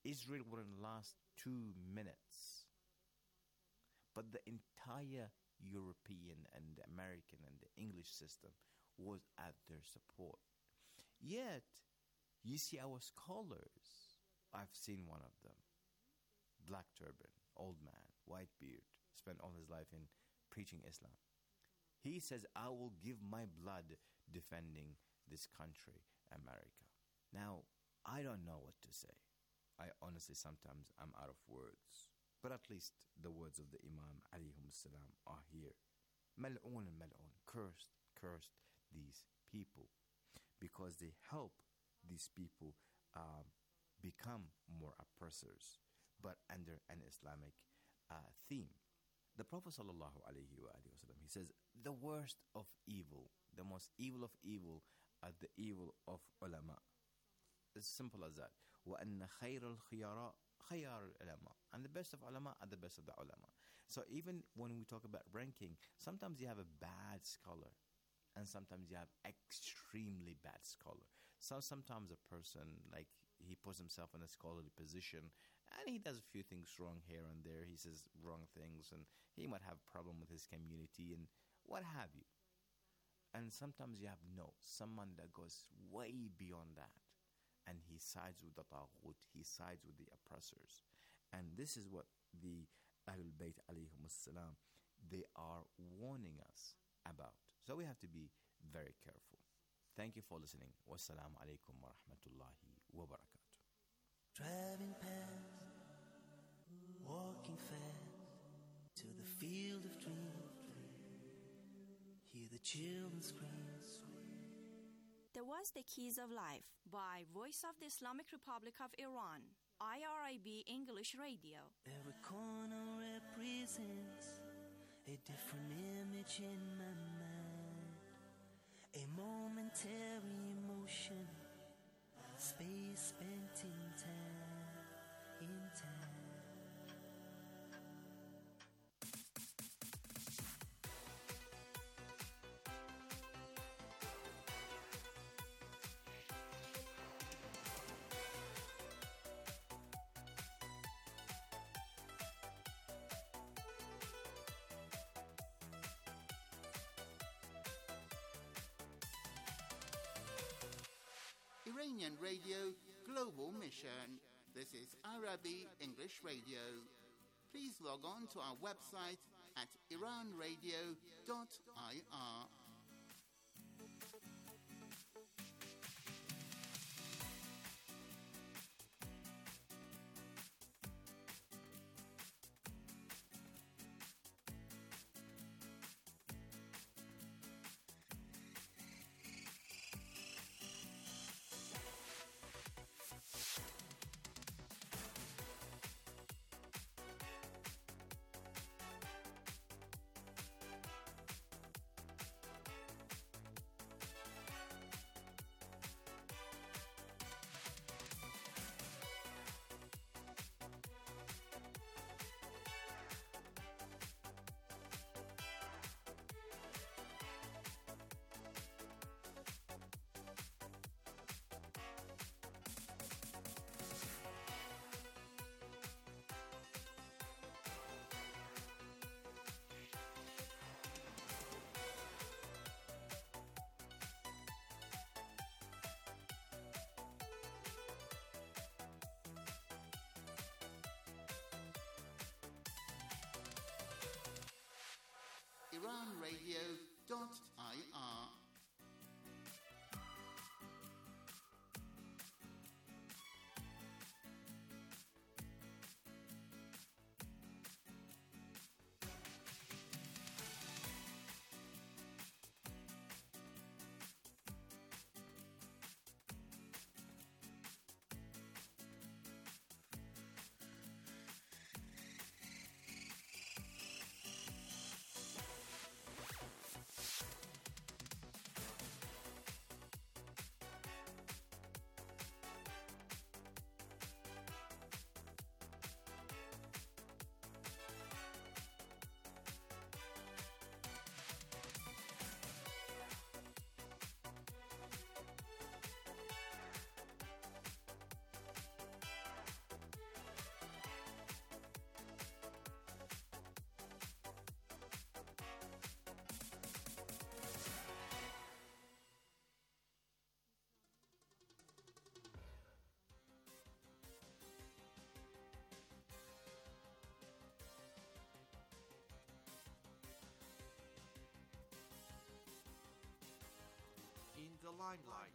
Israel wouldn't last 2 minutes. But the entire European and the American and the English system was at their support. Yet, you see our scholars, I've seen one of them, black turban, old man, white beard, spent all his life in preaching Islam. He says, I will give my blood defending this country, America. Now, I don't know what to say. I honestly, sometimes I'm out of words. But at least the words of the Imam alayhim salam are here. Mal'oon and mal'oon, cursed these people, because they help these people become more oppressors, but under an Islamic theme. The Prophet sallallahu alaihi wasallam, he says, the worst of evil, the most evil of evil, are the evil of ulama. As simple as that. وَأَنَّ خَيْرَ الْخِيَارَةِ خَيَارُ الْعُلَمَاءِ. And the best of ulama are the best of the ulama. So even when we talk about ranking, sometimes you have a bad scholar, and sometimes you have extremely bad scholar. So sometimes a person, like, he puts himself in a scholarly position, and he does a few things wrong here and there. He says wrong things, and he might have a problem with his community, and what have you. And sometimes you have someone that goes way beyond that, and he sides with the taghut, he sides with the oppressors. And this is what the Ahlul Bayt alayhim salam, they are warning us about. So we have to be very careful. Thank you for listening. Wassalamu alaikum wa rahmatullahi wa barakatuh. Driving past, walking fast to the field of dreams. Hear the children scream. There was The Keys of Life by Voice of the Islamic Republic of Iran, IRIB English Radio. Every corner represents a different image in my mind, a momentary emotion, space spent in time. Iranian Radio Global Mission. This is Arabic English Radio. Please log on to our website at iranradio.ir. the limelight.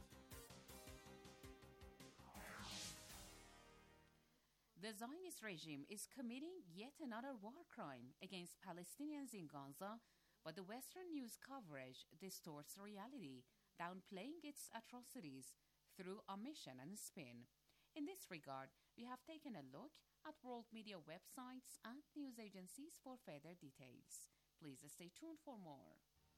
The Zionist regime is committing yet another war crime against Palestinians in Gaza, but the Western news coverage distorts reality, downplaying its atrocities through omission and spin. In this regard, we have taken a look at world media websites and news agencies for further details. Please stay tuned for more.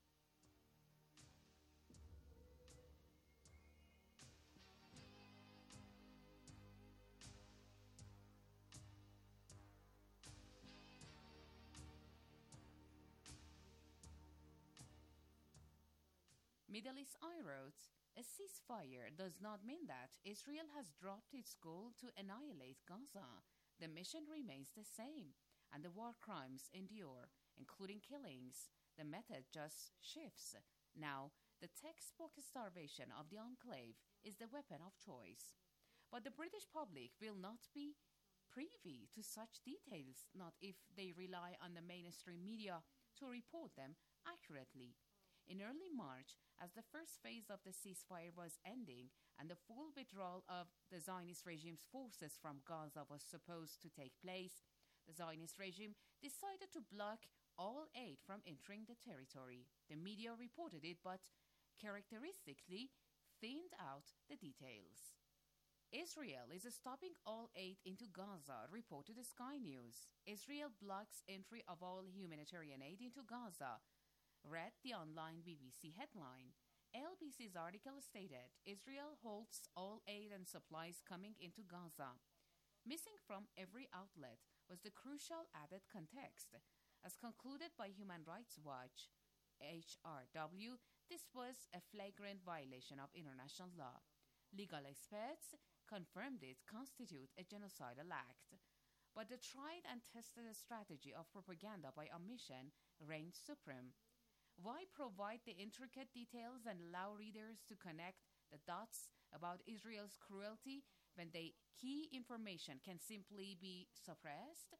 Middle East Eye wrote, a ceasefire does not mean that Israel has dropped its goal to annihilate Gaza. The mission remains the same, and the war crimes endure, including killings. The method just shifts. Now, the textbook starvation of the enclave is the weapon of choice. But the British public will not be privy to such details, not if they rely on the mainstream media to report them accurately. In early March, as the first phase of the ceasefire was ending and the full withdrawal of the Zionist regime's forces from Gaza was supposed to take place, the Zionist regime decided to block all aid from entering the territory. The media reported it, but characteristically thinned out the details. Israel is stopping all aid into Gaza, reported Sky News. Israel blocks entry of all humanitarian aid into Gaza, read the online BBC headline. LBC's article stated, Israel halts all aid and supplies coming into Gaza. Missing from every outlet was the crucial added context. As concluded by Human Rights Watch, HRW, this was a flagrant violation of international law. Legal experts confirmed it constituted a genocidal act. But the tried and tested strategy of propaganda by omission reigned supreme. Why provide the intricate details and allow readers to connect the dots about Israel's cruelty when the key information can simply be suppressed?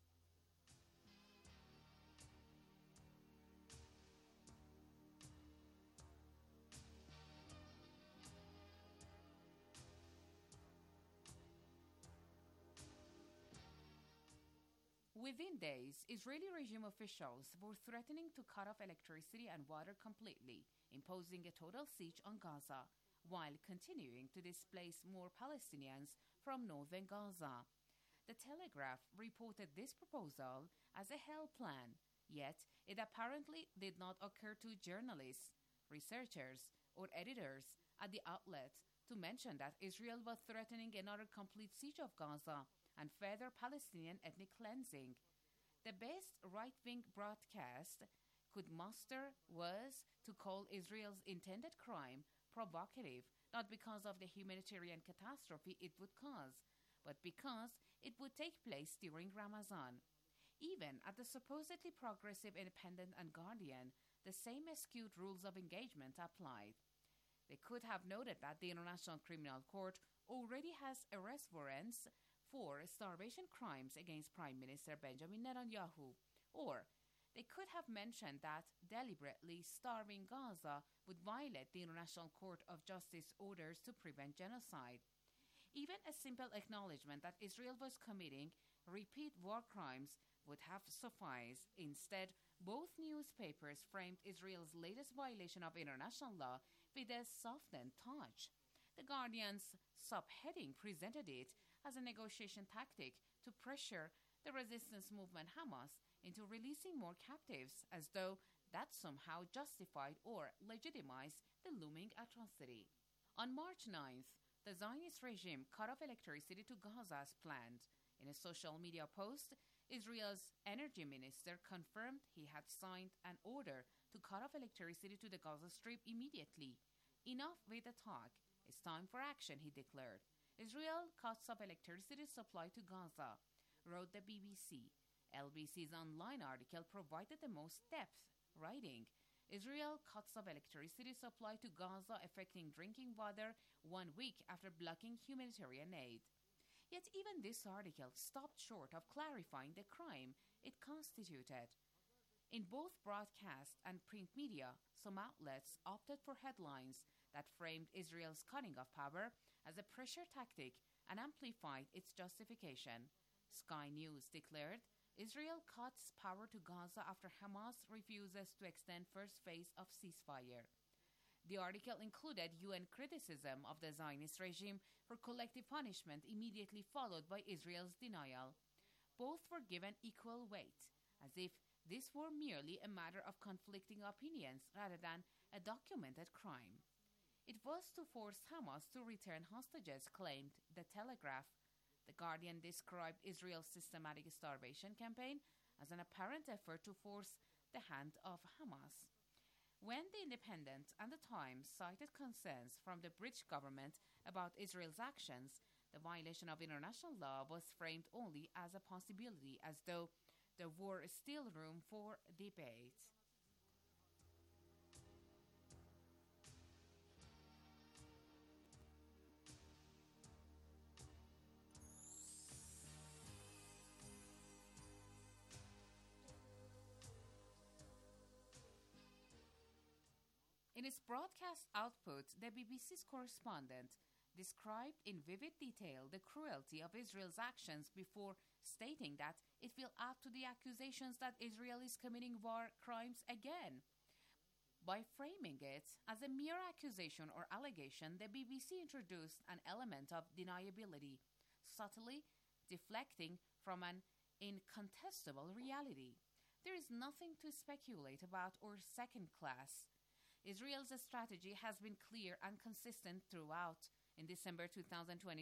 Within days, Israeli regime officials were threatening to cut off electricity and water completely, imposing a total siege on Gaza, while continuing to displace more Palestinians from northern Gaza. The Telegraph reported this proposal as a hell plan, yet it apparently did not occur to journalists, researchers, or editors at the outlet to mention that Israel was threatening another complete siege of Gaza and further Palestinian ethnic cleansing. The best right-wing broadcast could muster was to call Israel's intended crime provocative, not because of the humanitarian catastrophe it would cause, but because it would take place during Ramadan. Even at the supposedly progressive Independent and Guardian, the same skewed rules of engagement applied. They could have noted that the International Criminal Court already has arrest warrants for starvation crimes against Prime Minister Benjamin Netanyahu, or they could have mentioned that deliberately starving Gaza would violate the International Court of Justice orders to prevent genocide. Even a simple acknowledgement that Israel was committing repeat war crimes would have sufficed. Instead, both newspapers framed Israel's latest violation of international law with a softened touch. The Guardian's subheading presented it as a negotiation tactic to pressure the resistance movement Hamas into releasing more captives, as though that somehow justified or legitimized the looming atrocity. On March 9th, the Zionist regime cut off electricity to Gaza as planned. In a social media post, Israel's energy minister confirmed he had signed an order to cut off electricity to the Gaza Strip immediately. Enough with the talk. It's time for action, he declared. Israel cuts off electricity supply to Gaza, wrote the BBC. LBC's online article provided the most depth, writing, Israel cuts off electricity supply to Gaza, affecting drinking water 1 week after blocking humanitarian aid. Yet even this article stopped short of clarifying the crime it constituted. In both broadcast and print media, some outlets opted for headlines that framed Israel's cutting of power as a pressure tactic and amplified its justification. Sky News declared Israel cuts power to Gaza after Hamas refuses to extend first phase of ceasefire. The article included UN criticism of the Zionist regime for collective punishment immediately followed by Israel's denial. Both were given equal weight, as if this were merely a matter of conflicting opinions rather than a documented crime. It was to force Hamas to return hostages, claimed The Telegraph. The Guardian described Israel's systematic starvation campaign as an apparent effort to force the hand of Hamas. When The Independent and The Times cited concerns from the British government about Israel's actions, the violation of international law was framed only as a possibility, as though there were still room for debate. In its broadcast output, the BBC's correspondent described in vivid detail the cruelty of Israel's actions before stating that it will add to the accusations that Israel is committing war crimes again. By framing it as a mere accusation or allegation, the BBC introduced an element of deniability, subtly deflecting from an incontestable reality. There is nothing to speculate about or second class. Israel's strategy has been clear and consistent throughout. In December 2023,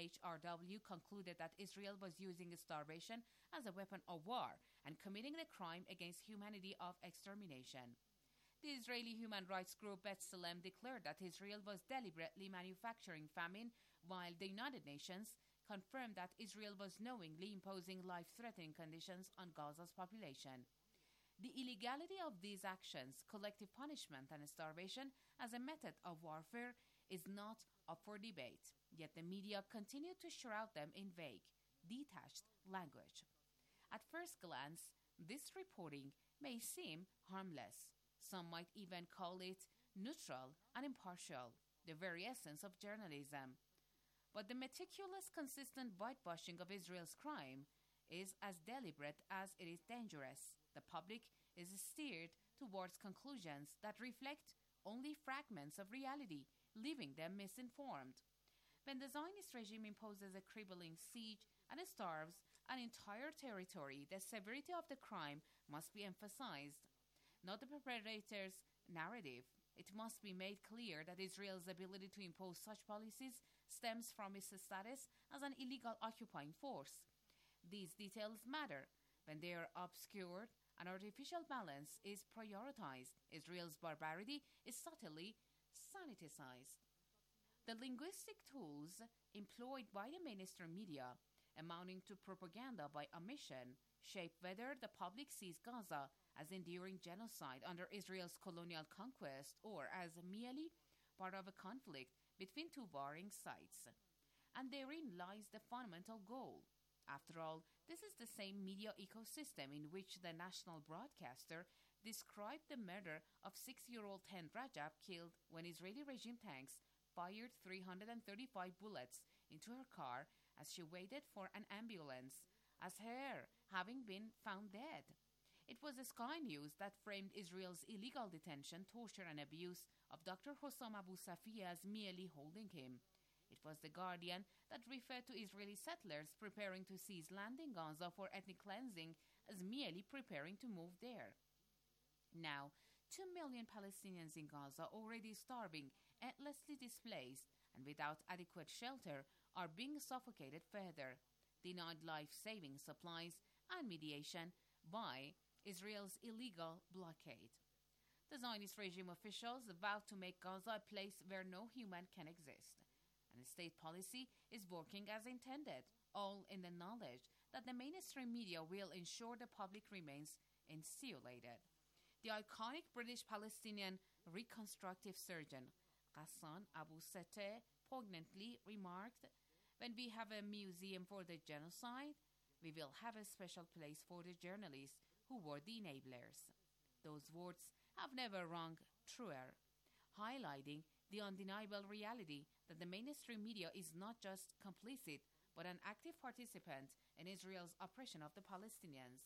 HRW concluded that Israel was using starvation as a weapon of war and committing the crime against humanity of extermination. The Israeli human rights group B'Tselem declared that Israel was deliberately manufacturing famine, while the United Nations confirmed that Israel was knowingly imposing life-threatening conditions on Gaza's population. The illegality of these actions, collective punishment and starvation as a method of warfare, is not up for debate, yet the media continue to shroud them in vague, detached language. At first glance, this reporting may seem harmless. Some might even call it neutral and impartial, the very essence of journalism. But the meticulous, consistent whitewashing of Israel's crime is as deliberate as it is dangerous. The public is steered towards conclusions that reflect only fragments of reality, leaving them misinformed. When the Zionist regime imposes a crippling siege and starves an entire territory, the severity of the crime must be emphasized, not the perpetrator's narrative. It must be made clear that Israel's ability to impose such policies stems from its status as an illegal occupying force. These details matter. When they are obscured, an artificial balance is prioritized. Israel's barbarity is subtly sanitized. The linguistic tools employed by the mainstream media, amounting to propaganda by omission, shape whether the public sees Gaza as enduring genocide under Israel's colonial conquest or as merely part of a conflict between two warring sides. And therein lies the fundamental goal. After all, this is the same media ecosystem in which the national broadcaster described the murder of 6-year-old Hind Rajab, killed when Israeli regime tanks fired 335 bullets into her car as she waited for an ambulance, as her having been found dead. It was Sky News that framed Israel's illegal detention, torture and abuse of Dr. Hossam Abu Safieh as merely holding him. It was The Guardian that referred to Israeli settlers preparing to seize land in Gaza for ethnic cleansing as merely preparing to move there. Now, 2 million Palestinians in Gaza, already starving, endlessly displaced, and without adequate shelter, are being suffocated further, denied life-saving supplies and mediation by Israel's illegal blockade. The Zionist regime officials vowed to make Gaza a place where no human can exist. And state policy is working as intended, all in the knowledge that the mainstream media will ensure the public remains insulated. The iconic British Palestinian reconstructive surgeon Ghassan Abu Satteh poignantly remarked, "When we have a museum for the genocide, we will have a special place for the journalists who were the enablers." Those words have never rung truer, highlighting the undeniable reality that the mainstream media is not just complicit, but an active participant in Israel's oppression of the Palestinians.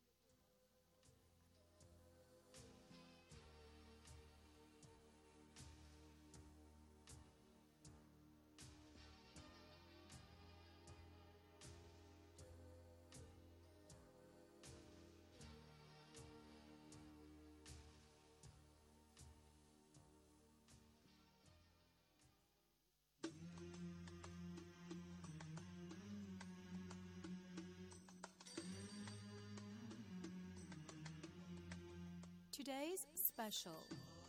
Today's special.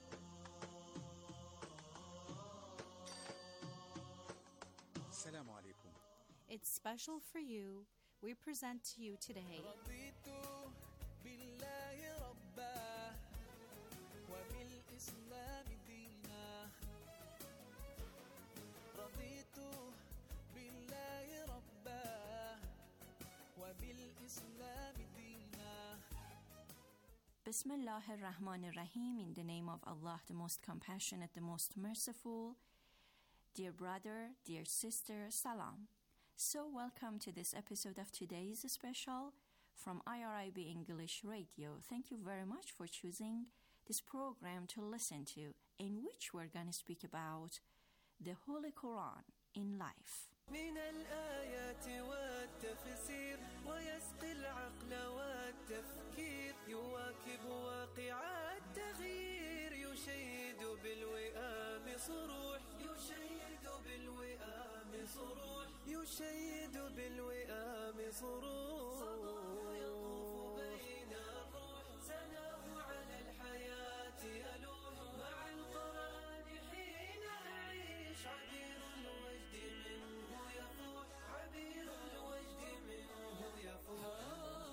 Assalamu alaikum. It's special for you. We present to you today رضيت بالله ربا وبالإسلام دينا رضيت بالله ربا وبالإسلام دينا Bismillah ar-Rahman ar-Rahim, in the name of Allah, the most compassionate, the most merciful. Dear brother, dear sister, salam. So welcome to this episode of today's special from IRIB English Radio. Thank you very much for choosing this program to listen to, in which we're going to speak about the Holy Quran in life. من الآيات والتفسير ويسقي العقل والتفكير يواكب واقع التغيير يشيد بالوئام صروح يشيد بالوئام صروح يشيد بالوئام صروح يطوف بين الروح سناه على الحياة يلوح مع القرآن حين أعيش عبير الوجد منه يفوح عبير الوجد منه يفوح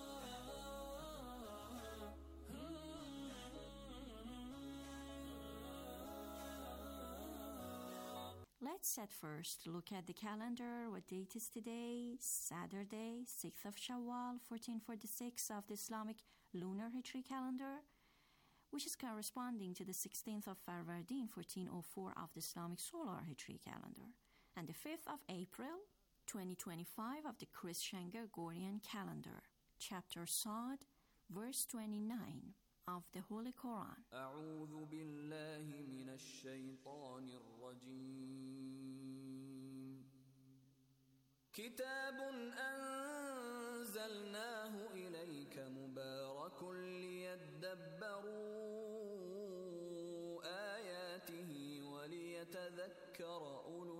Let's at first look at the calendar. What date is today? Saturday, 6th of Shawwal, 1446 of the Islamic lunar Hijri calendar, which is corresponding to the 16th of Farvardin, 1404 of the Islamic solar Hijri calendar, and the 5th of April, 2025 of the Christian Gregorian calendar. Chapter Sad, verse 29 of the Holy Quran. أعوذ بالله من الشيطان الرجيم كتاب أنزلناه إليك مبارك ليدبروا آياته وليتذكر أولو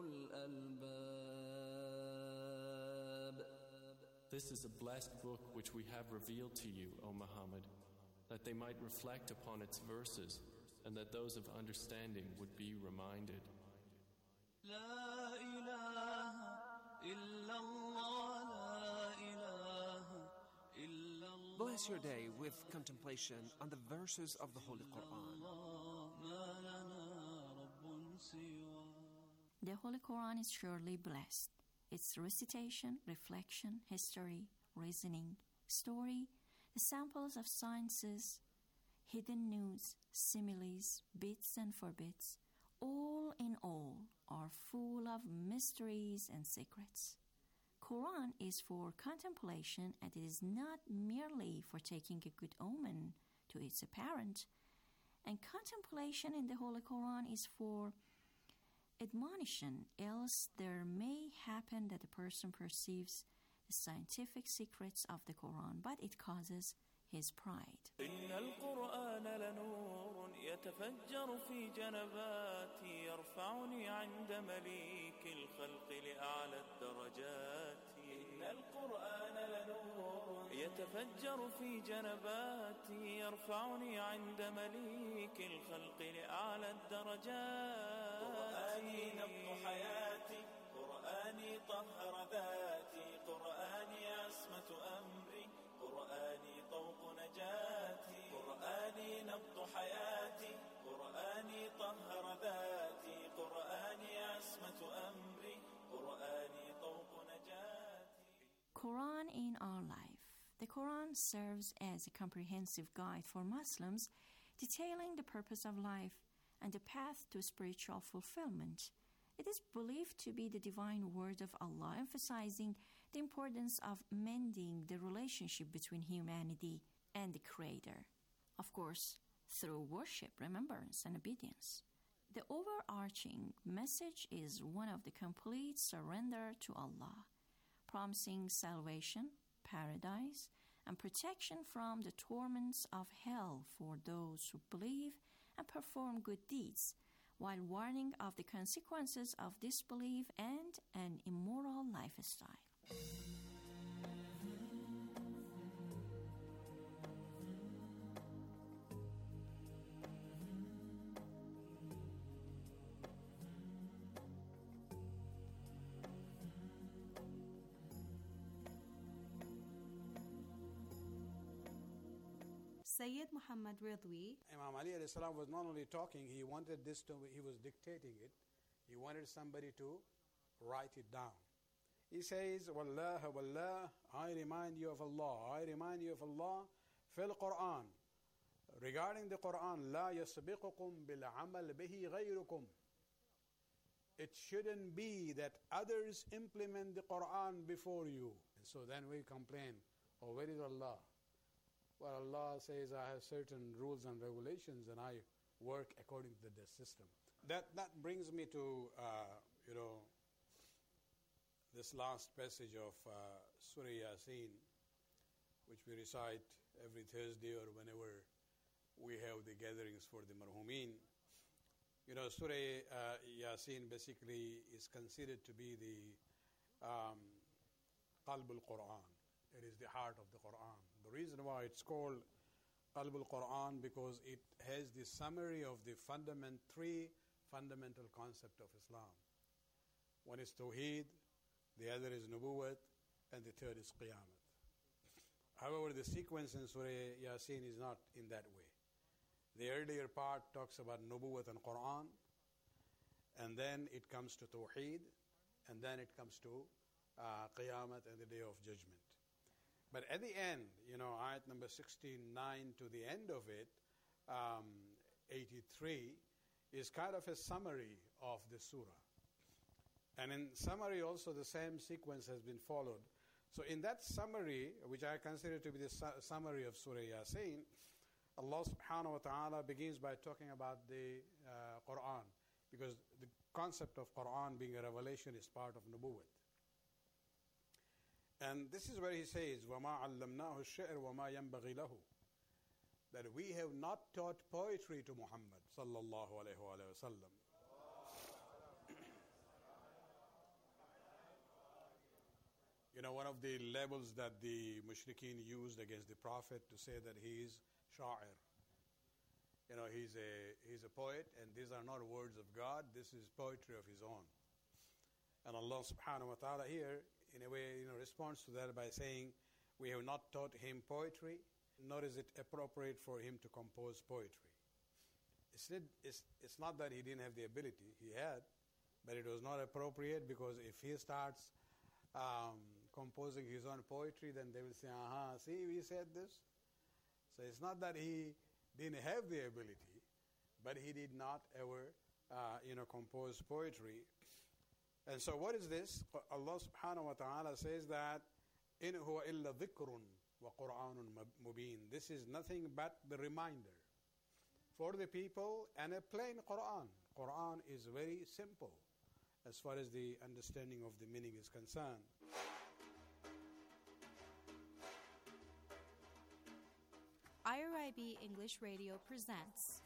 الألباب. This is a blessed book which we have revealed to you, O Muhammad, that they might reflect upon its verses, and that those of understanding would be reminded. لا إله إلا الله لا إله إلا الله Bless your day with contemplation on the verses of the Holy Quran. ما لنا رب سواه. The Holy Quran is surely blessed. Its recitation, reflection, history, reasoning, story, the samples of sciences, hidden news, similes, bits and forbits, all in all, are full of mysteries and secrets. Quran is for contemplation, and it is not merely for taking a good omen to its apparent. And contemplation in the Holy Quran is for admonition, else there may happen that a person perceives the scientific secrets of the Quran, but it causes his pride. إن القرآن لنور يتفجر في جنباتي يرفعني عند مليك الخلق لأعلى الدرجات. إن القرآن لنور يتفجر في جنباتي يرفعني عند مليك الخلق لأعلى الدرجات. قرآني نبض حياتي قرآني طهر ذاتي قرآني عصمة أمري قرآني طوق نجاتي قرآني نبض حياتي قرآني طهر ذاتي قرآني عصمة أمري قرآني طوق نجاتي. Quran in our life. The Quran serves as a comprehensive guide for Muslims, detailing the purpose of life and the path to spiritual fulfillment. It is believed to be the divine word of Allah, emphasizing the importance of mending the relationship between humanity and the Creator. Of course, through worship, remembrance, and obedience. The overarching message is one of the complete surrender to Allah, promising salvation, paradise, and protection from the torments of hell for those who believe and perform good deeds, while warning of the consequences of disbelief and an immoral lifestyle. Sayyid Muhammad Ridwi. Imam Ali alayhi salam was not only talking, he wanted this to, he was dictating it. He wanted somebody to write it down. He says, Wallah, Wallah, I remind you of Allah. I remind you of Allah fil Quran. Regarding the Quran, La yasbiqukum bil amal bihi ghayrukum. It shouldn't be that others implement the Quran before you. And so then we complain, oh, where is Allah? Well, Allah says, I have certain rules and regulations and I work according to the system. That brings me to, this last passage of Surah Yasin, which we recite every Thursday or whenever we have the gatherings for the marhumin. You know, Surah Yasin basically is considered to be the Qalb al-Quran. It is the heart of the Quran. The reason why it's called Qalb al-Quran because it has the summary of the three fundamental concepts of Islam. One is Tawheed, the other is Nubuwwat, and the third is Qiyamah. However, the sequence in Surah Yasin is not in that way. The earlier part talks about Nubuwwat and Quran, and then it comes to Tawheed, and then it comes to Qiyamah and the Day of Judgment. But at the end, ayat number 69 to the end of it, 83, is kind of a summary of the surah. And in summary also the same sequence has been followed. So in that summary, which I consider to be the summary of Surah Yasin, Allah subhanahu wa ta'ala begins by talking about the Quran, because the concept of Quran being a revelation is part of Nubuwwat. And this is where he says, وَمَا عَلَّمْنَاهُ الشِّعْرَ وَمَا يَنْبَغِي لَهُ, that we have not taught poetry to Muhammad sallallahu alayhi wa sallam. One of the labels that the mushrikeen used against the Prophet to say that he is sha'ir. He's a poet, and these are not words of God, this is poetry of his own. And Allah subhanahu wa ta'ala here, in a way, responds to that by saying, we have not taught him poetry, nor is it appropriate for him to compose poetry. It's not that he didn't have the ability, he had, but it was not appropriate, because if he starts composing his own poetry, then they will say, see, we said this. So it's not that he didn't have the ability, but he did not ever, compose poetry. And so what is this? Allah subhanahu wa ta'ala says that, إِنْ هُوَ إِلَّا ذِكْرٌ وَقُرْآنٌ مُبِينٌ. This is nothing but the reminder for the people and a plain Quran. Quran is very simple as far as the understanding of the meaning is concerned. IRIB English Radio presents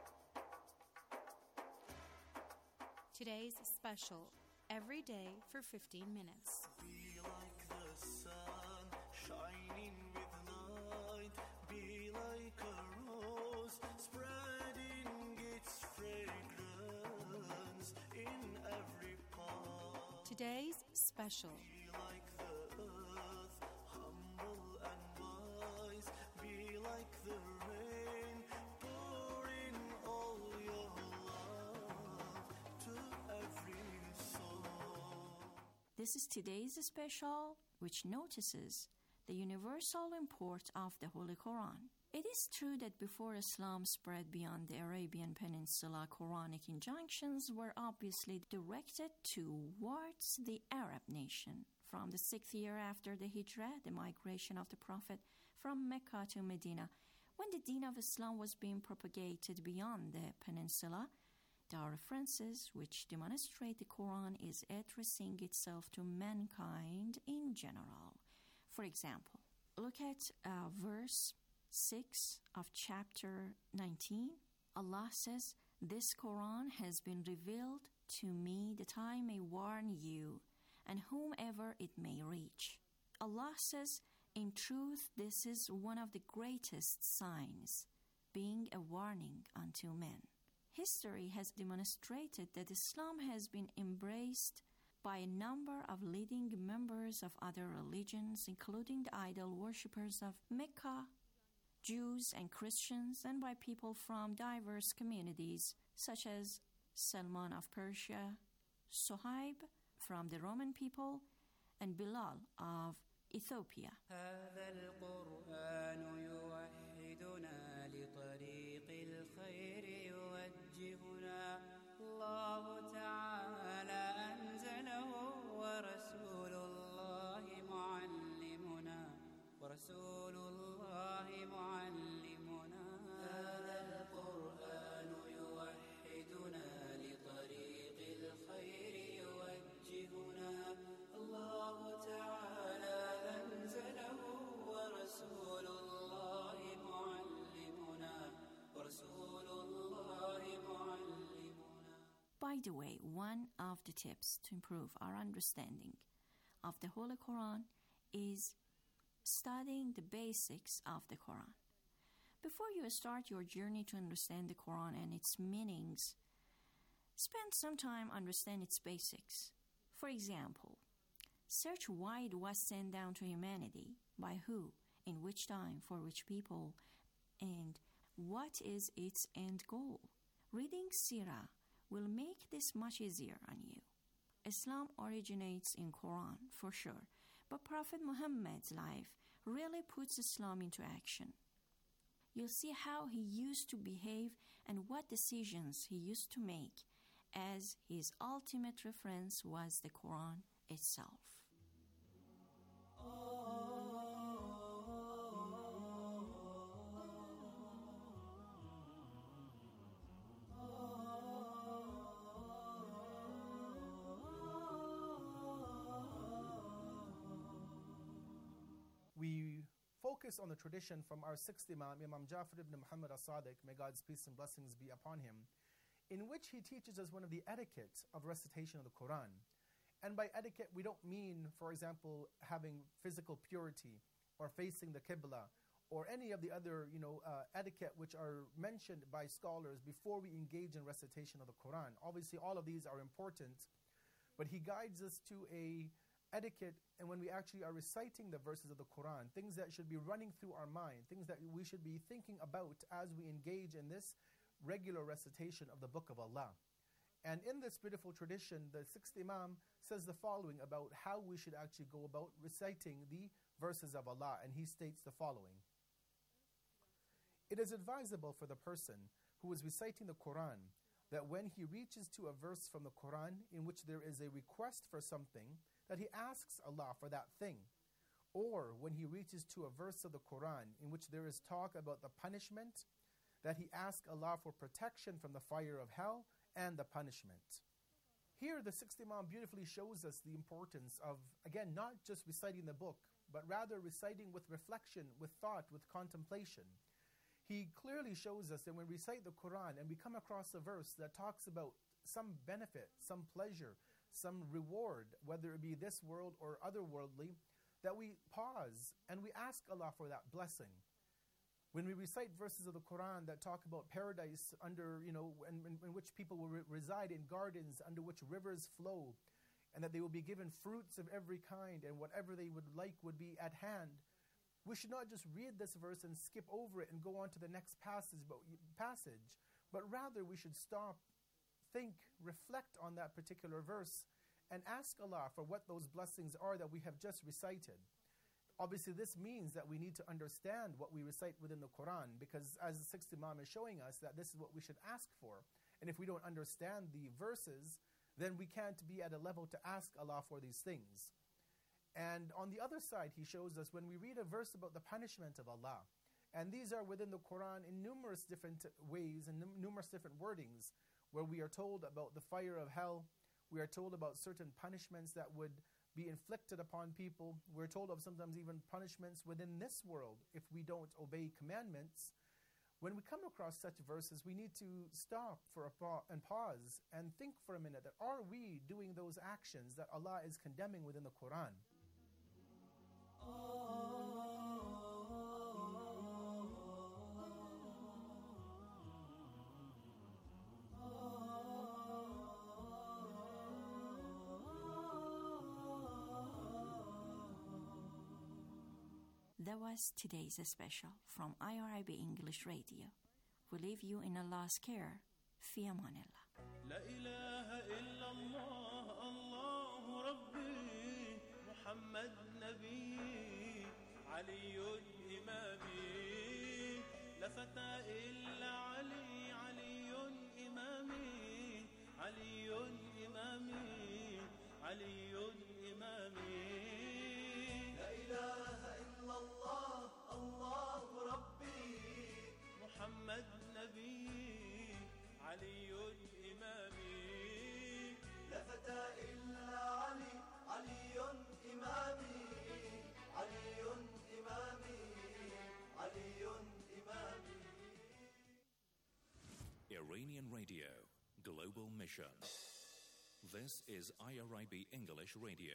today's special, Every Day for 15 Minutes. Be like the sun, shining with light. Be like a rose, spreading its fragrance in every part. Today's special. Be like the earth, humble and wise. Be like the rain, pouring all your love to every soul. This is today's special, which notices the universal import of the Holy Quran. It is true that before Islam spread beyond the Arabian Peninsula, Quranic injunctions were obviously directed towards the Arab nation. From the 6th year after the Hijrah, the migration of the Prophet from Mecca to Medina, when the deen of Islam was being propagated beyond the peninsula, there are references which demonstrate the Quran is addressing itself to mankind in general. For example, look at verse 6 of chapter 19. Allah says, "This Quran has been revealed to me that I may warn you and whomever it may reach." Allah says, "In truth, this is one of the greatest signs, being a warning unto men." History has demonstrated that Islam has been embraced by a number of leading members of other religions, including the idol worshippers of Mecca, Jews and Christians, and by people from diverse communities such as Salman of Persia, Suhaib from the Roman people, and Bilal of Ethiopia. هذا القرآن يوحدنا لطريق الخير يوجهنا الله تعالى أنزله ورسول الله معلمنا ورسول الله معلمنا هذا القرآن يوحدنا لطريق الخير يوجهنا الله تعالى أنزله ورسول الله معلمنا ورسول الله معلمنا. By the way, one of the tips to improve our understanding of the Holy Quran is studying the basics of the Quran. Before you start your journey to understand the Quran and its meanings, spend some time understand its basics. For example, search why it was sent down to humanity, by who, in which time, for which people, and what is its end goal. Reading Sirah will make this much easier on you. Islam originates in Quran, for sure, but Prophet Muhammad's life really puts Islam into action. You'll see how he used to behave and what decisions he used to make, as his ultimate reference was the Quran itself. We focus on the tradition from our sixth Imam, Imam Jafar ibn Muhammad as-Sadiq, may God's peace and blessings be upon him, in which he teaches us one of the etiquette of recitation of the Quran. And by etiquette, we don't mean, for example, having physical purity or facing the Qibla or any of the other, etiquette which are mentioned by scholars before we engage in recitation of the Quran. Obviously, all of these are important, but he guides us to a etiquette, and when we actually are reciting the verses of the Quran, things that should be running through our mind, things that we should be thinking about as we engage in this regular recitation of the Book of Allah. And in this beautiful tradition, the sixth Imam says the following about how we should actually go about reciting the verses of Allah, and he states the following. It is advisable for the person who is reciting the Quran that when he reaches to a verse from the Quran in which there is a request for something, that he asks Allah for that thing. Or when he reaches to a verse of the Quran in which there is talk about the punishment, that he asks Allah for protection from the fire of hell and the punishment. Here the sixth Imam beautifully shows us the importance of, again, not just reciting the book, but rather reciting with reflection, with thought, with contemplation. He clearly shows us that when we recite the Quran and we come across a verse that talks about some benefit, some pleasure, some reward, whether it be this world or otherworldly, that we pause and we ask Allah for that blessing. When we recite verses of the Quran that talk about paradise under, in which people will reside in gardens under which rivers flow, and that they will be given fruits of every kind, and whatever they would like would be at hand, we should not just read this verse and skip over it and go on to the next passage, but rather we should stop, think, reflect on that particular verse, and ask Allah for what those blessings are that we have just recited. Obviously, this means that we need to understand what we recite within the Quran, because as the sixth Imam is showing us, that this is what we should ask for. And if we don't understand the verses, then we can't be at a level to ask Allah for these things. And on the other side, he shows us when we read a verse about the punishment of Allah, and these are within the Quran in numerous different ways and numerous different wordings, where we are told about the fire of hell, we are told about certain punishments that would be inflicted upon people, we're told of sometimes even punishments within this world if we don't obey commandments. When we come across such verses, we need to stop and pause and think for a minute that are we doing those actions that Allah is condemning within the Quran? That was today's special from IRIB English Radio. We leave you in Allah's care. في أمان الله. لا إله إلا الله الله ربي محمد نبي علي إمامي لا فتى إلا علي علي إمامي علي إمامي علي إمامي لا إله إلا الله الله ربي محمد نبي علي إمامي لا فتى إلا علي علي إمامي علي إمامي علي إمامي. Iranian Radio, Global Mission. This is IRIB English Radio.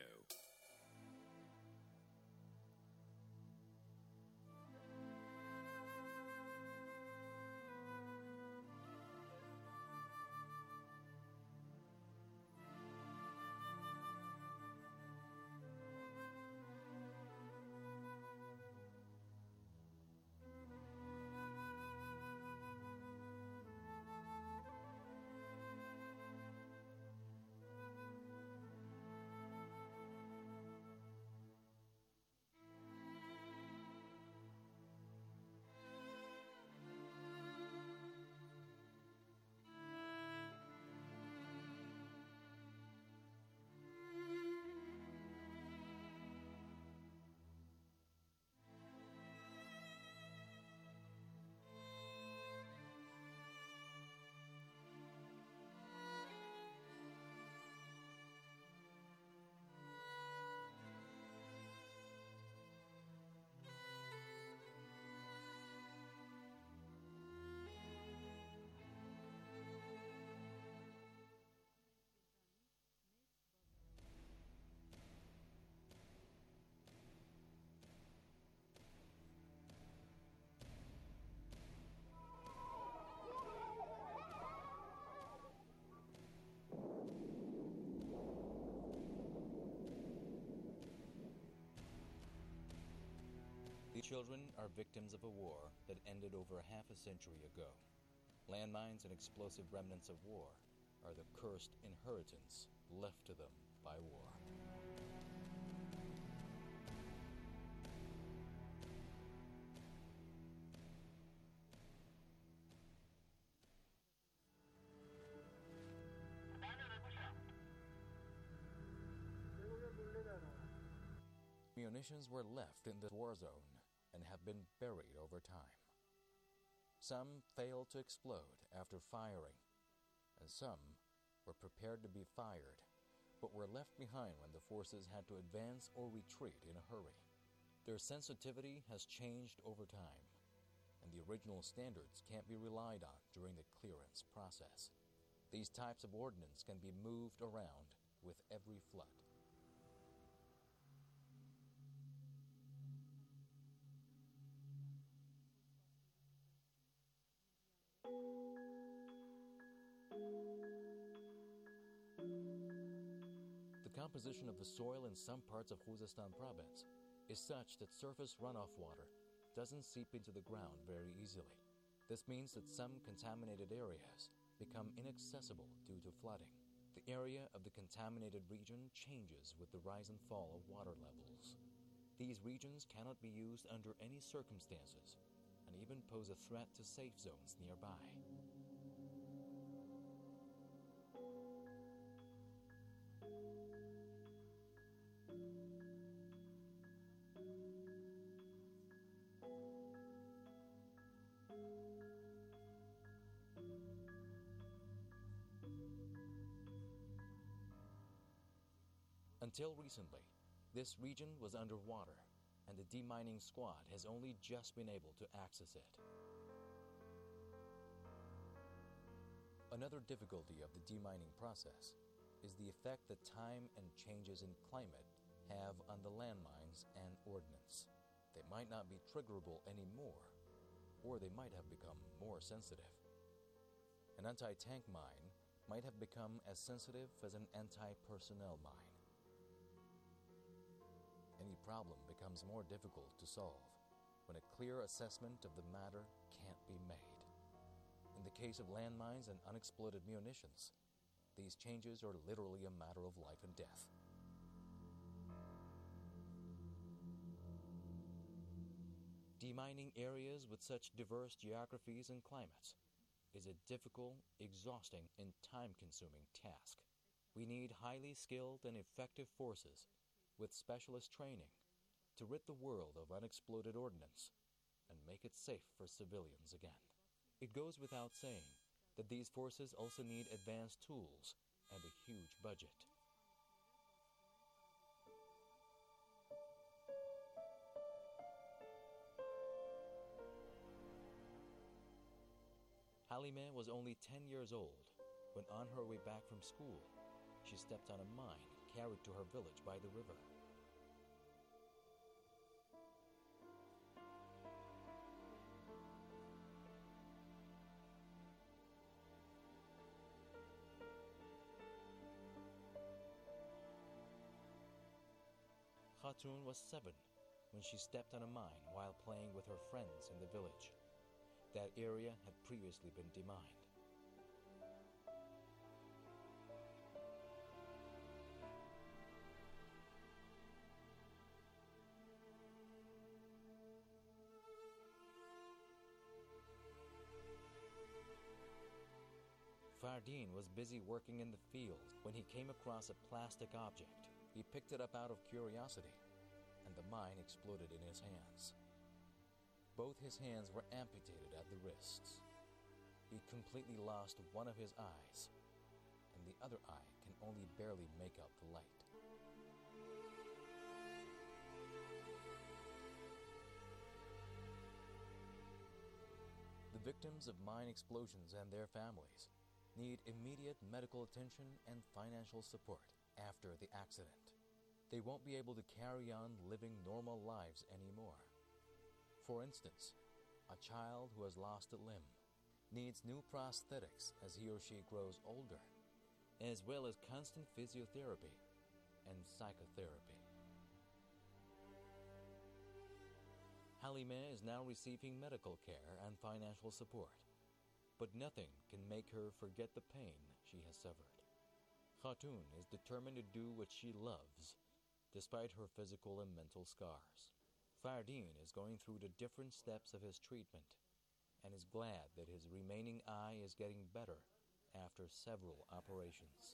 The children are victims of a war that ended over half a century ago. Landmines and explosive remnants of war are the cursed inheritance left to them by war. Munitions were left in the war zone and have been buried over time. Some failed to explode after firing, and some were prepared to be fired, but were left behind when the forces had to advance or retreat in a hurry. Their sensitivity has changed over time, and the original standards can't be relied on during the clearance process. These types of ordnance can be moved around with every flood. The composition of the soil in some parts of Khuzestan province is such that surface runoff water doesn't seep into the ground very easily. This means that some contaminated areas become inaccessible due to flooding. The area of the contaminated region changes with the rise and fall of water levels. These regions cannot be used under any circumstances and even pose a threat to safe zones nearby. Until recently, this region was underwater, and the demining squad has only just been able to access it. Another difficulty of the demining process is the effect that time and changes in climate have on the landmines and ordnance. They might not be triggerable anymore, or they might have become more sensitive. An anti-tank mine might have become as sensitive as an anti-personnel mine. Any problem becomes more difficult to solve when a clear assessment of the matter can't be made. In the case of landmines and unexploded munitions, these changes are literally a matter of life and death. Demining areas with such diverse geographies and climates is a difficult, exhausting, and time-consuming task. We need highly skilled and effective forces with specialist training to rid the world of unexploded ordnance and make it safe for civilians again. It goes without saying that these forces also need advanced tools and a huge budget. Halimeh was only 10 years old when, on her way back from school, she stepped on a mine carried to her village by the river. Khatun was 7 when she stepped on a mine while playing with her friends in the village. That area had previously been demined. Fardeen was busy working in the fields when he came across a plastic object. He picked it up out of curiosity, and the mine exploded in his hands. Both his hands were amputated at the wrists. He completely lost one of his eyes, and the other eye can only barely make out the light. The victims of mine explosions and their families need immediate medical attention and financial support after the accident. They won't be able to carry on living normal lives anymore. For instance, a child who has lost a limb needs new prosthetics as he or she grows older, as well as constant physiotherapy and psychotherapy. Halimeh is now receiving medical care and financial support, but nothing can make her forget the pain she has suffered. Khatun is determined to do what she loves, despite her physical and mental scars. Fardeen is going through the different steps of his treatment and is glad that his remaining eye is getting better after several operations.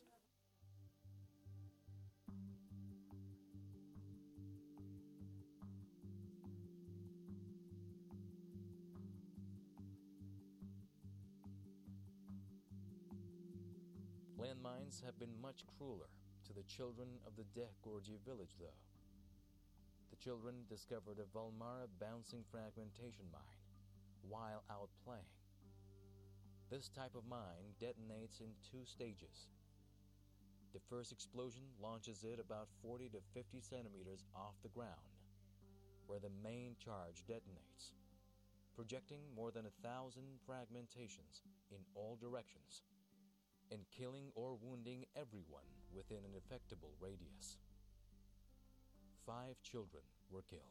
Landmines have been much crueler to the children of the Deh Gorji village, though. The children discovered a Valmara bouncing fragmentation mine while out playing. This type of mine detonates in 2 stages. The first explosion launches it about 40 to 50 centimeters off the ground, where the main charge detonates, projecting more than 1,000 fragmentations in all directions, and killing or wounding everyone within an effectable radius. 5 children were killed.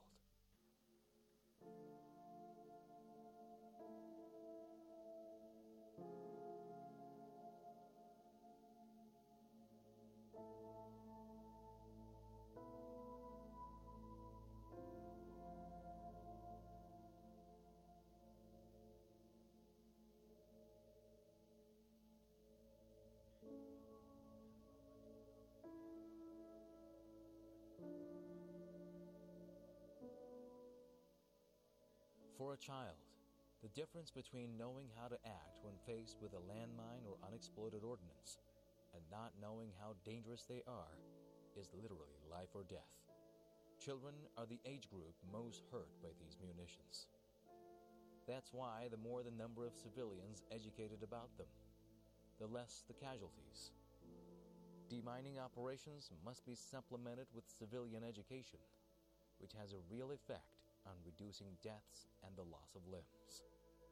For a child, the difference between knowing how to act when faced with a landmine or unexploded ordnance and not knowing how dangerous they are is literally life or death. Children are the age group most hurt by these munitions. That's why the more the number of civilians educated about them, the less the casualties. Demining operations must be supplemented with civilian education, which has a real effect on reducing deaths and the loss of limbs.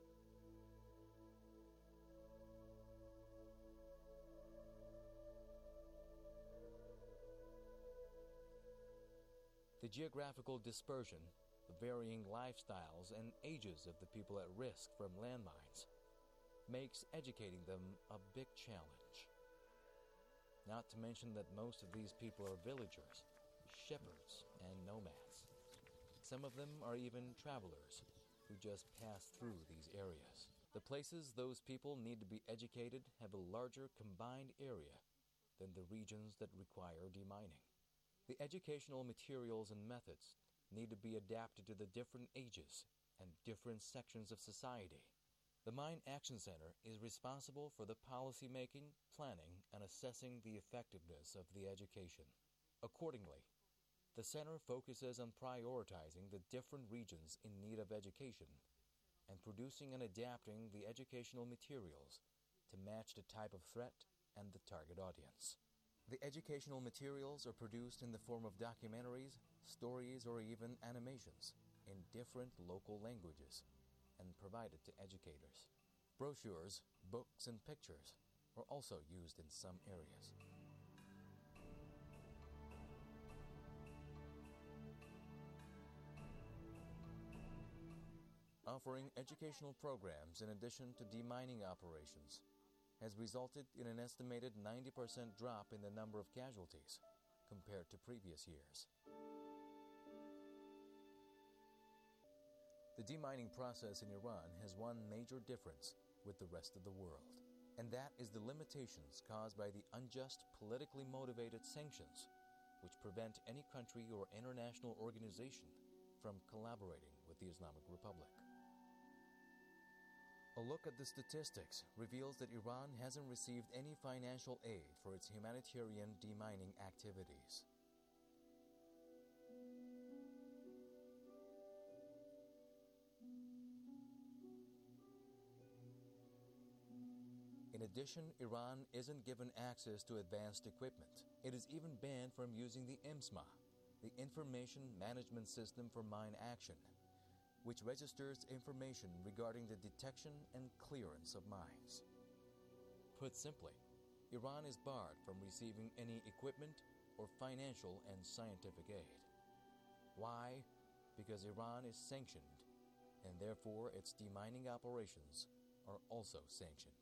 The geographical dispersion, the varying lifestyles and ages of the people at risk from landmines makes educating them a big challenge. Not to mention that most of these people are villagers, shepherds, and nomads. Some of them are even travelers who just pass through these areas. The places those people need to be educated have a larger combined area than the regions that require demining. The educational materials and methods need to be adapted to the different ages and different sections of society. The Mine Action Center is responsible for the policy making, planning, and assessing the effectiveness of the education. Accordingly, the center focuses on prioritizing the different regions in need of education and producing and adapting the educational materials to match the type of threat and the target audience. The educational materials are produced in the form of documentaries, stories, or even animations in different local languages and provided to educators. Brochures, books, and pictures are also used in some areas. Offering educational programs in addition to demining operations has resulted in an estimated 90% drop in the number of casualties compared to previous years. The demining process in Iran has one major difference with the rest of the world, and that is the limitations caused by the unjust, politically motivated sanctions which prevent any country or international organization from collaborating with the Islamic Republic. A look at the statistics reveals that Iran hasn't received any financial aid for its humanitarian demining activities. In addition, Iran isn't given access to advanced equipment. It is even banned from using the IMSMA, the Information Management System for Mine Action, which registers information regarding the detection and clearance of mines. Put simply, Iran is barred from receiving any equipment or financial and scientific aid. Why? Because Iran is sanctioned, and therefore its demining operations are also sanctioned.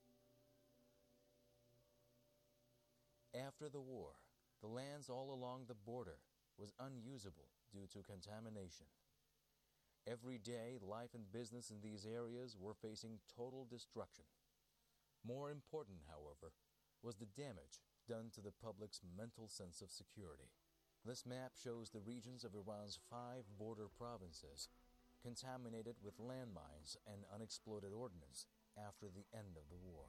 After the war, the lands all along the border was unusable due to contamination. Every day, life and business in these areas were facing total destruction. More important, however, was the damage done to the public's mental sense of security. This map shows the regions of Iran's 5 border provinces contaminated with landmines and unexploded ordnance after the end of the war.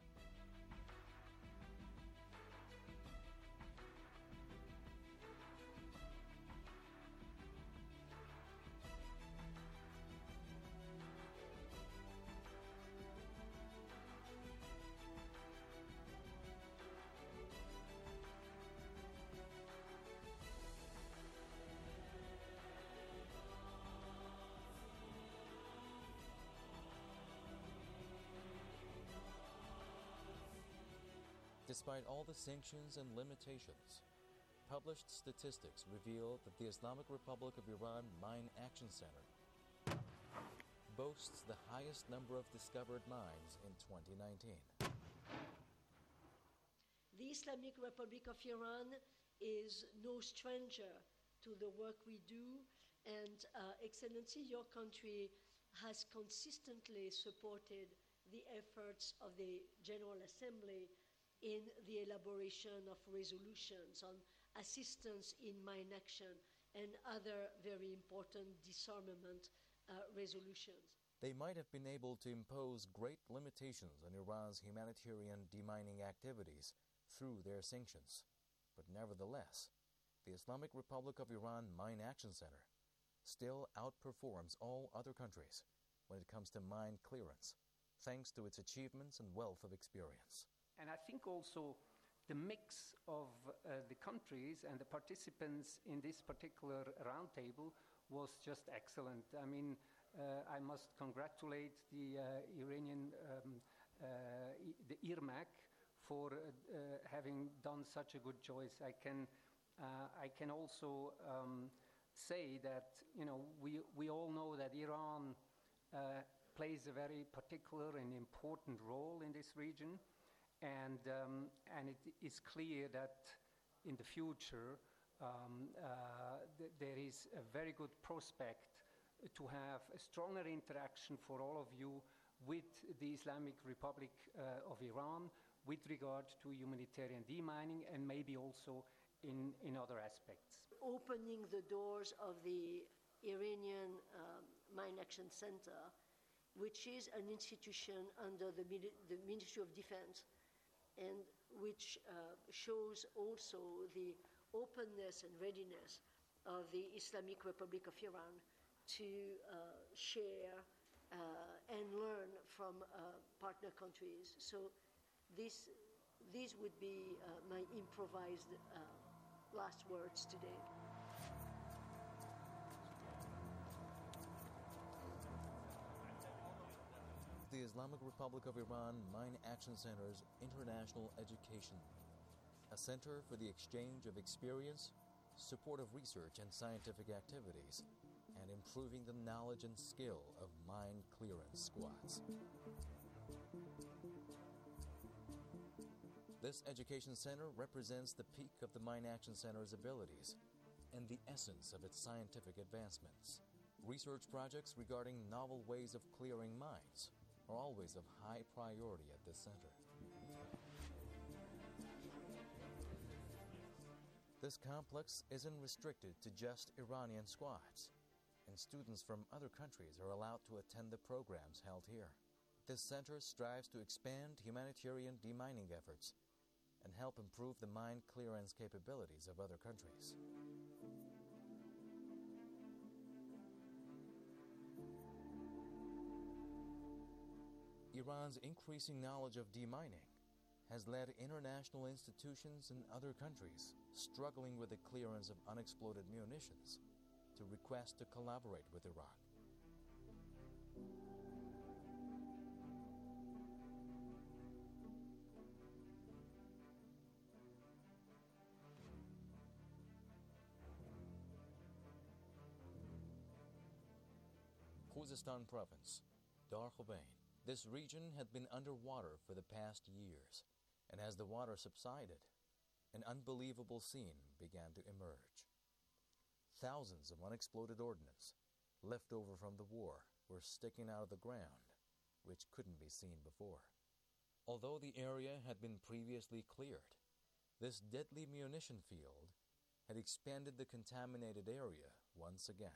Despite all the sanctions and limitations, published statistics reveal that the Islamic Republic of Iran Mine Action Center boasts the highest number of discovered mines in 2019. The Islamic Republic of Iran is no stranger to the work we do, and Excellency, your country has consistently supported the efforts of the General Assembly in the elaboration of resolutions on assistance in mine action and other very important disarmament resolutions. They might have been able to impose great limitations on Iran's humanitarian demining activities through their sanctions. But nevertheless, the Islamic Republic of Iran Mine Action Center still outperforms all other countries when it comes to mine clearance, thanks to its achievements and wealth of experience. And I think also the mix of the countries and the participants in this particular roundtable was just excellent. I mean, I must congratulate the Iranian, the IRMAC, for having done such a good choice. I can also say that, you know, we all know that Iran plays a very particular and important role in this region, and it is clear that in the future there is a very good prospect to have a stronger interaction for all of you with the Islamic Republic of Iran with regard to humanitarian demining and maybe also in other aspects. Opening the doors of the Iranian Mine Action Center, which is an institution under the Ministry of Defense, and which shows also the openness and readiness of the Islamic Republic of Iran to share and learn from partner countries. So these would be my improvised last words today. The Islamic Republic of Iran Mine Action Center's International Education, a center for the exchange of experience, support of research and scientific activities, and improving the knowledge and skill of mine clearance squads. This education center represents the peak of the Mine Action Center's abilities and the essence of its scientific advancements. Research projects regarding novel ways of clearing mines are always of high priority at this center. This complex isn't restricted to just Iranian squads, and students from other countries are allowed to attend the programs held here. This center strives to expand humanitarian demining efforts and help improve the mine clearance capabilities of other countries. Iran's increasing knowledge of demining has led international institutions in other countries struggling with the clearance of unexploded munitions to request to collaborate with Iran. Khuzestan Province, Dar Khubain. This region had been underwater for the past years, and as the water subsided, an unbelievable scene began to emerge. Thousands of unexploded ordnance, left over from the war, were sticking out of the ground, which couldn't be seen before. Although the area had been previously cleared, this deadly munition field had expanded the contaminated area once again.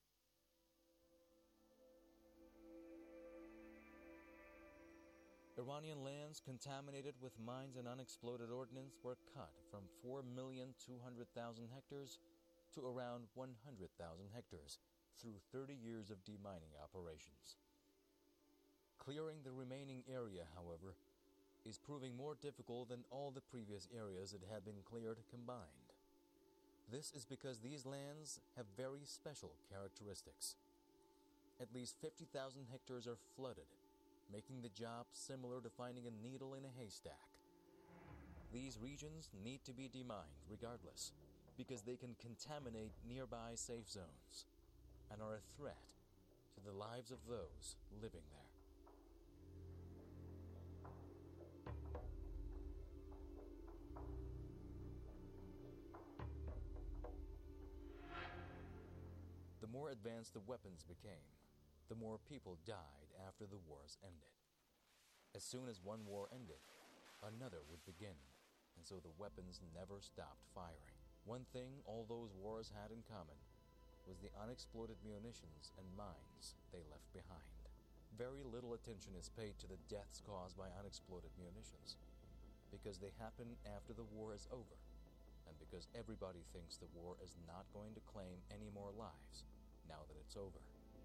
Iranian lands contaminated with mines and unexploded ordnance were cut from 4,200,000 hectares to around 100,000 hectares through 30 years of demining operations. Clearing the remaining area, however, is proving more difficult than all the previous areas that had been cleared combined. This is because these lands have very special characteristics. At least 50,000 hectares are flooded, making the job similar to finding a needle in a haystack. These regions need to be demined regardless, because they can contaminate nearby safe zones and are a threat to the lives of those living there. The more advanced the weapons became, the more people died after the wars ended. As soon as one war ended, another would begin, and so the weapons never stopped firing. One thing all those wars had in common was the unexploded munitions and mines they left behind. Very little attention is paid to the deaths caused by unexploded munitions, because they happen after the war is over, and because everybody thinks the war is not going to claim any more lives now that it's over.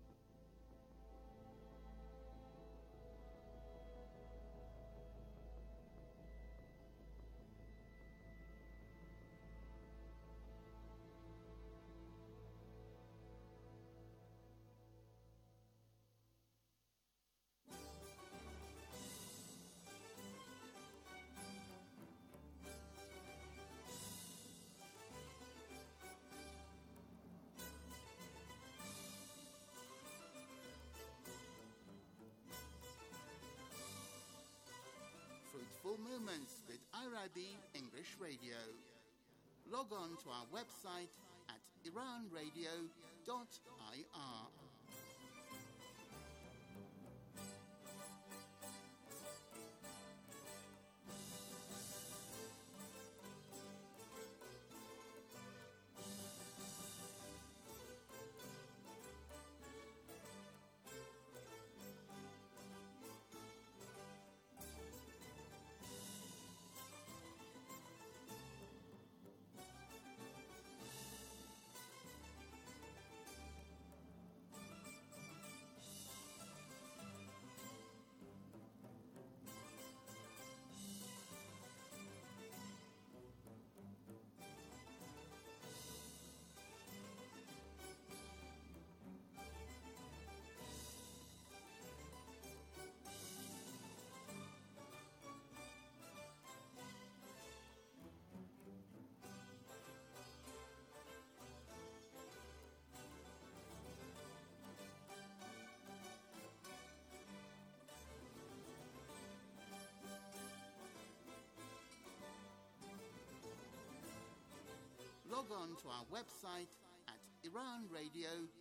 Fruitful Moments with Arabi English Radio. Log on to our website at iranradio.ir. Log on to our website at iranradio.ir.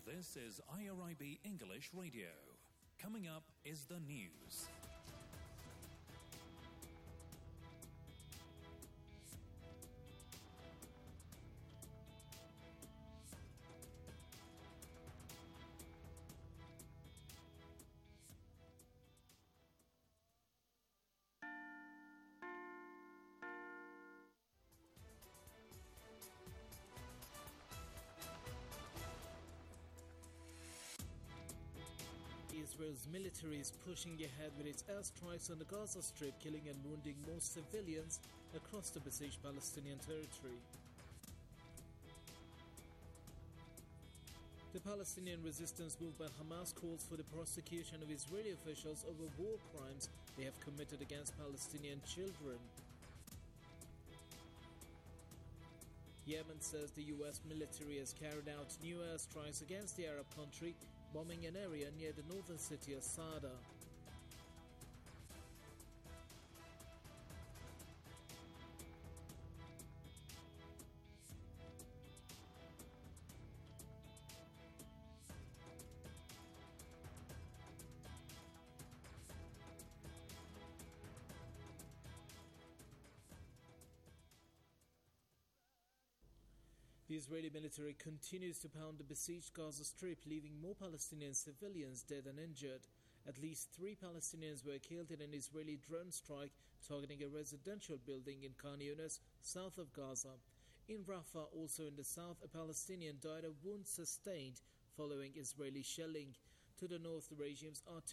This is IRIB English Radio. Coming up is the news. Israel's military is pushing ahead with its airstrikes on the Gaza Strip, killing and wounding more civilians across the besieged Palestinian territory. The Palestinian resistance movement Hamas calls for the prosecution of Israeli officials over war crimes they have committed against Palestinian children. Yemen says the US military has carried out new airstrikes against the Arab country, bombing an area near the northern city of Sada. The Israeli military continues to pound the besieged Gaza Strip, leaving more Palestinian civilians dead and injured. At least 3 Palestinians were killed in an Israeli drone strike targeting a residential building in Khan Yunis, south of Gaza. In Rafah, also in the south, a Palestinian died of wounds sustained following Israeli shelling. To the north, the regime's artillery